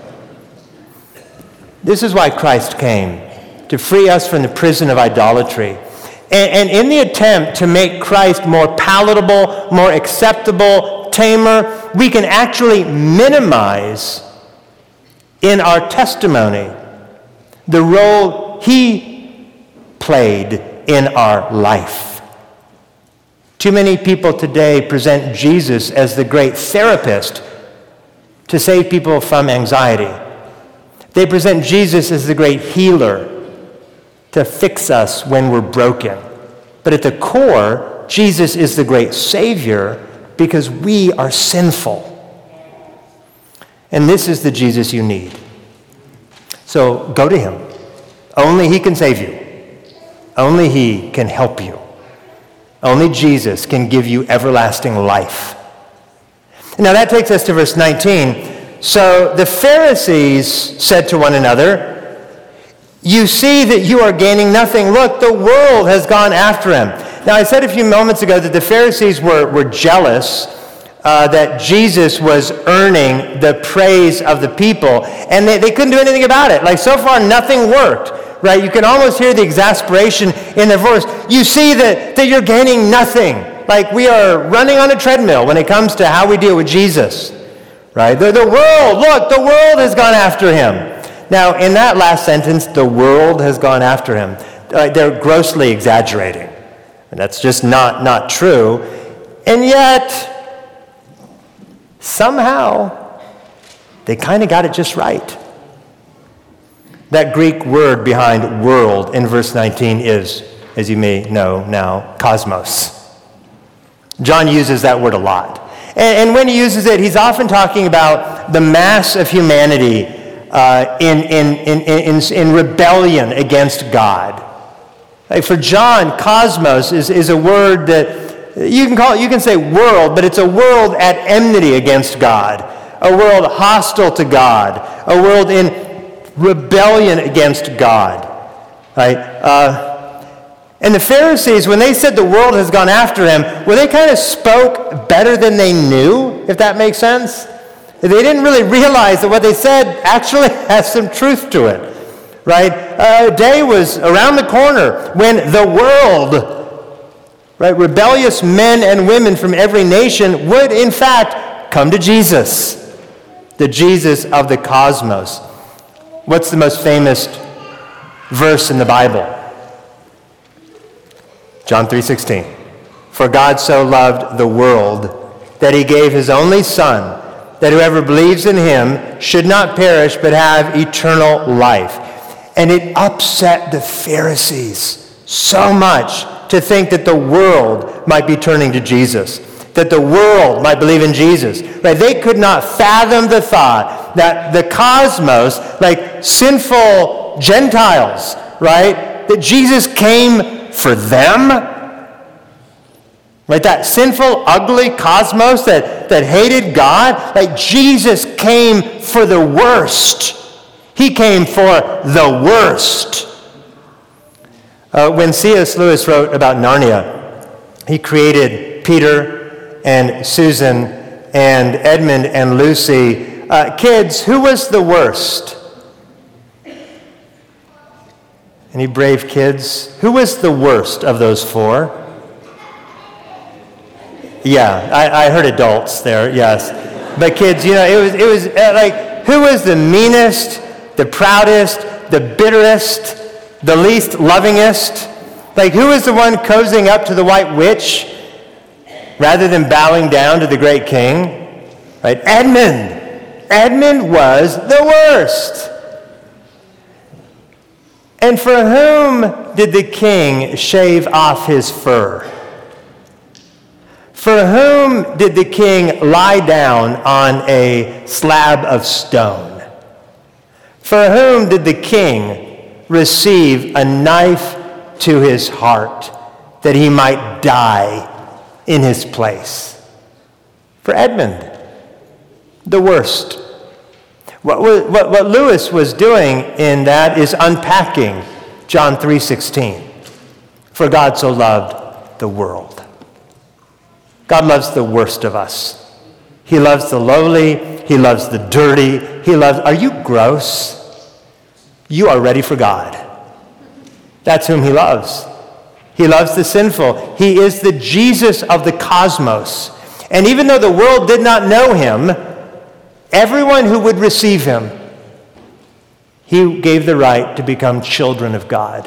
This is why Christ came, to free us from the prison of idolatry. And, and in the attempt to make Christ more palatable, more acceptable, tamer, we can actually minimize in our testimony the role he played in our life. Too many people today present Jesus as the great therapist to save people from anxiety. They present Jesus as the great healer to fix us when we're broken. But at the core, Jesus is the great Savior because we are sinful. And this is the Jesus you need. So go to him. Only he can save you. Only he can help you. Only Jesus can give you everlasting life. Now that takes us to verse nineteen. So the Pharisees said to one another, "You see that you are gaining nothing. Look, the world has gone after him." Now I said a few moments ago that the Pharisees were, were jealous uh, that Jesus was earning the praise of the people, and they, they couldn't do anything about it. Like, so far nothing worked. Right? You can almost hear the exasperation in their voice. You see that, that you're gaining nothing. Like, we are running on a treadmill when it comes to how we deal with Jesus. Right? The, the world, look, the world has gone after him. Now, in that last sentence, the world has gone after him. Uh, they're grossly exaggerating. And that's just not, not true. And yet, somehow, they kind of got it just right. That Greek word behind world in verse nineteen is, as you may know now, cosmos. John uses that word a lot. And, and when he uses it, he's often talking about the mass of humanity uh, in, in, in, in, in rebellion against God. Like, for John, cosmos is, is a word that you can call it, you can say world, but it's a world at enmity against God, a world hostile to God, a world in rebellion against God, right? Uh, and the Pharisees, when they said the world has gone after him, well, they kind of spoke better than they knew, if that makes sense. They didn't really realize that what they said actually has some truth to it, right? Uh, a day was around the corner when the world, right, rebellious men and women from every nation would, in fact, come to Jesus, the Jesus of the cosmos. What's the most famous verse in the Bible? John three sixteen. For God so loved the world that he gave his only Son, that whoever believes in him should not perish but have eternal life. And it upset the Pharisees so much to think that the world might be turning to Jesus, that the world might believe in Jesus. Right? They could not fathom the thought that the cosmos, like sinful Gentiles, right, that Jesus came for them. Right, that sinful, ugly cosmos that, that hated God, like Jesus came for the worst. He came for the worst. Uh, when C S Lewis wrote about Narnia, he created Peter and Susan and Edmund and Lucy. Uh, kids, who was the worst? Any brave kids? Who was the worst of those four? Yeah, I, I heard adults there, yes. But kids, you know, it was, it was uh, like, who was the meanest, the proudest, the bitterest, the least lovingest? Like, who was the one cozying up to the white witch rather than bowing down to the great king? Right? Edmund. Edmund was the worst. And for whom did the king shave off his fur? For whom did the king lie down on a slab of stone? For whom did the king receive a knife to his heart that he might die in his place? For Edmund, the worst. What, what, what Lewis was doing in that is unpacking John three sixteen. For God so loved the world. God loves the worst of us. He loves the lowly. He loves the dirty. He loves, are you gross? You are ready for God. That's whom he loves. He loves the sinful. He is the Jesus of the cosmos. And even though the world did not know him, everyone who would receive him, he gave the right to become children of God.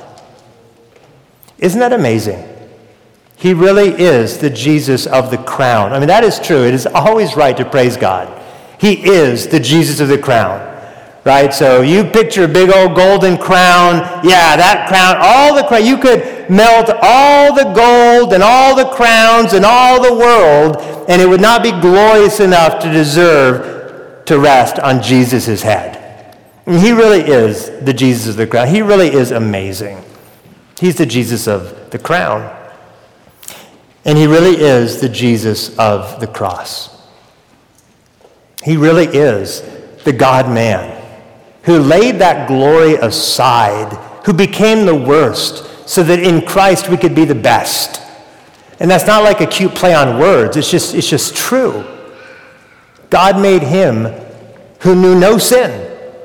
Isn't that amazing? He really is the Jesus of the crown. I mean, that is true. It is always right to praise God. He is the Jesus of the crown, right? So you picture a big old golden crown. Yeah, that crown, all the crown. You could melt all the gold and all the crowns and all the world, and it would not be glorious enough to deserve to rest on Jesus' head. And he really is the Jesus of the crown. He really is amazing. He's the Jesus of the crown. And he really is the Jesus of the cross. He really is the God-man who laid that glory aside, who became the worst, so that in Christ we could be the best. And that's not like a cute play on words. It's just, it's just true. God made him who knew no sin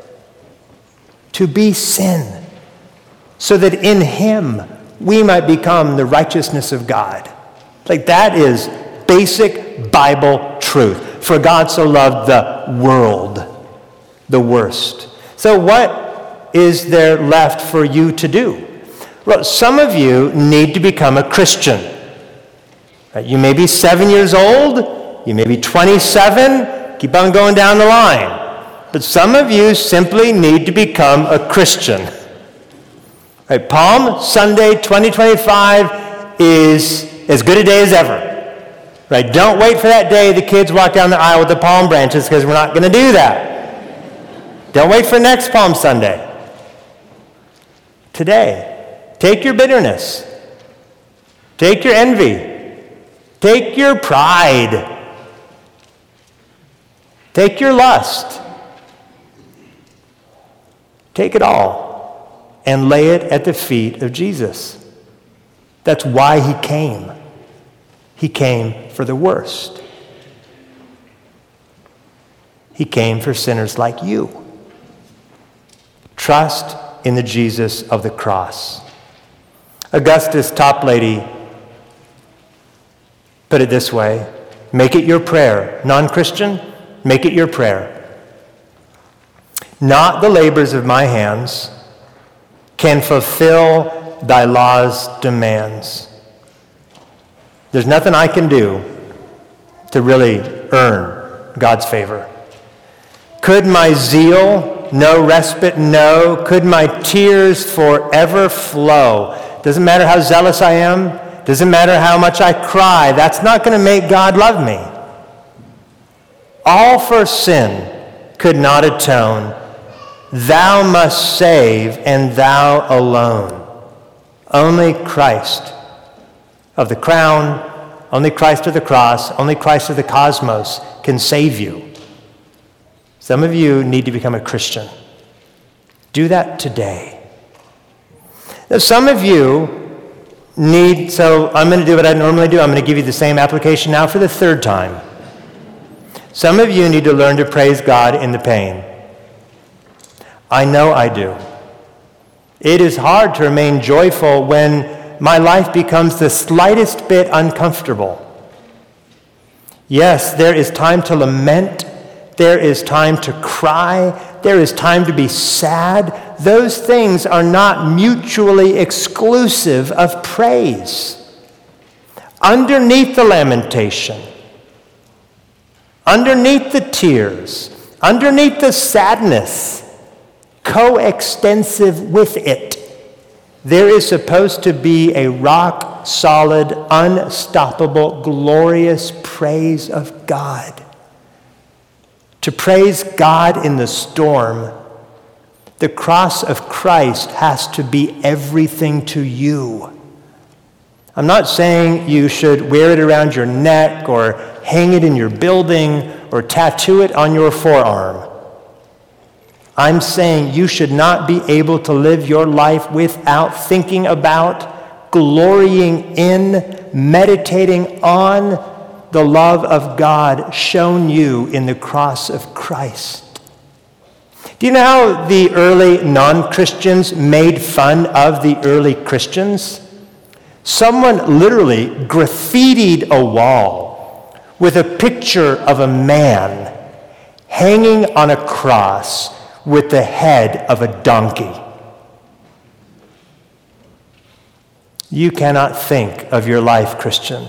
to be sin, so that in him we might become the righteousness of God. Like, that is basic Bible truth. For God so loved the world, the worst. So what is there left for you to do? Well, some of you need to become a Christian. Right? You may be seven years old. You may be twenty-seven. Keep on going down the line. But some of you simply need to become a Christian. Right? Palm Sunday twenty twenty-five is as good a day as ever. Right? Don't wait for that day the kids walk down the aisle with the palm branches, because we're not going to do that. Don't wait for next Palm Sunday. Today, take your bitterness. Take your envy. Take your pride. Take your lust. Take it all and lay it at the feet of Jesus. That's why he came. He came for the worst. He came for sinners like you. Trust in the Jesus of the cross. Augustus Toplady put it this way: make it your prayer. Non-Christian, make it your prayer. Not the labors of my hands can fulfill thy law's demands. There's nothing I can do to really earn God's favor. Could my zeal no respite know? Could my tears forever flow? Doesn't matter how zealous I am. Doesn't matter how much I cry. That's not going to make God love me. All for sin could not atone. Thou must save, and thou alone. Only Christ of the crown, only Christ of the cross, only Christ of the cosmos can save you. Some of you need to become a Christian. Do that today. Now, some of you need, so I'm going to do what I normally do. I'm going to give you the same application now for the third time. Some of you need to learn to praise God in the pain. I know I do. It is hard to remain joyful when my life becomes the slightest bit uncomfortable. Yes, there is time to lament. There is time to cry. There is time to be sad. Those things are not mutually exclusive of praise. Underneath the lamentation, underneath the tears, underneath the sadness, coextensive with it, there is supposed to be a rock-solid, unstoppable, glorious praise of God. To praise God in the storm, the cross of Christ has to be everything to you. I'm not saying you should wear it around your neck or hang it in your building or tattoo it on your forearm. I'm saying you should not be able to live your life without thinking about, glorying in, meditating on the love of God shown you in the cross of Christ. Do you know how the early non-Christians made fun of the early Christians? Someone literally graffitied a wall with a picture of a man hanging on a cross with the head of a donkey. You cannot think of your life, Christian,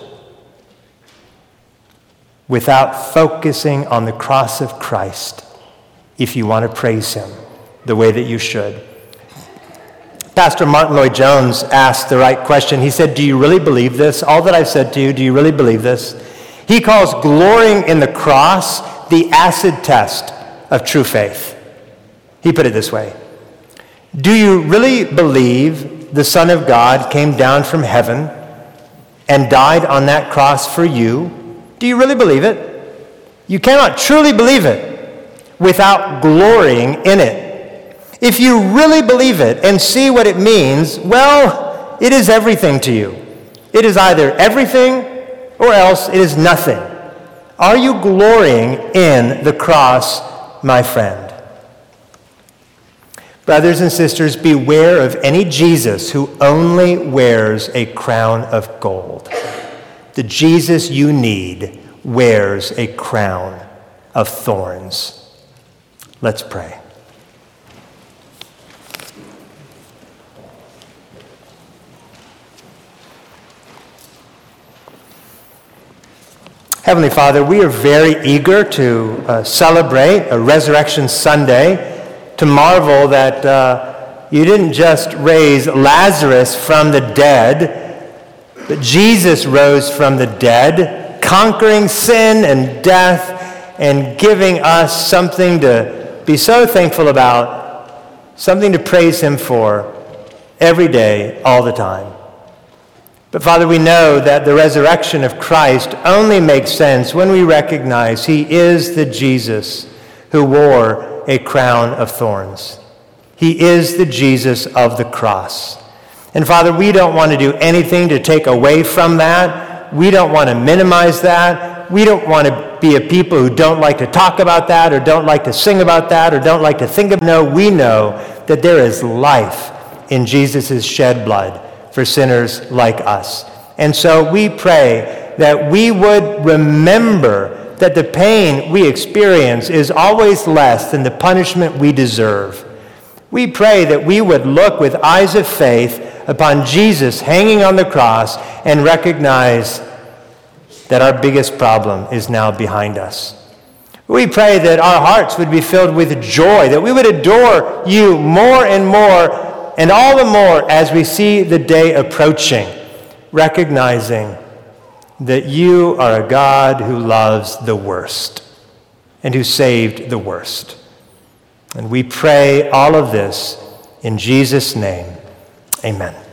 without focusing on the cross of Christ if you want to praise him the way that you should. Pastor Martin Lloyd-Jones asked the right question. He said, do you really believe this? All that I've said to you, do you really believe this? He calls glorying in the cross the acid test of true faith. He put it this way: do you really believe the Son of God came down from heaven and died on that cross for you? Do you really believe it? You cannot truly believe it without glorying in it. If you really believe it and see what it means, well, it is everything to you. It is either everything or else it is nothing. Are you glorying in the cross, my friend? Brothers and sisters, beware of any Jesus who only wears a crown of gold. The Jesus you need wears a crown of thorns. Let's pray. Heavenly Father, we are very eager to uh, celebrate a Resurrection Sunday, to marvel that uh, you didn't just raise Lazarus from the dead, but Jesus rose from the dead, conquering sin and death and giving us something to be so thankful about, something to praise him for every day, all the time. But Father, we know that the resurrection of Christ only makes sense when we recognize he is the Jesus who wore a crown of thorns. He is the Jesus of the cross. And Father, we don't want to do anything to take away from that. We don't want to minimize that. We don't want to be a people who don't like to talk about that or don't like to sing about that or don't like to think of. No, we know that there is life in Jesus' shed blood for sinners like us. And so we pray that we would remember that the pain we experience is always less than the punishment we deserve. We pray that we would look with eyes of faith upon Jesus hanging on the cross and recognize that our biggest problem is now behind us. We pray that our hearts would be filled with joy, that we would adore you more and more, and all the more as we see the day approaching, recognizing that you are a God who loves the worst and who saved the worst. And we pray all of this in Jesus' name. Amen.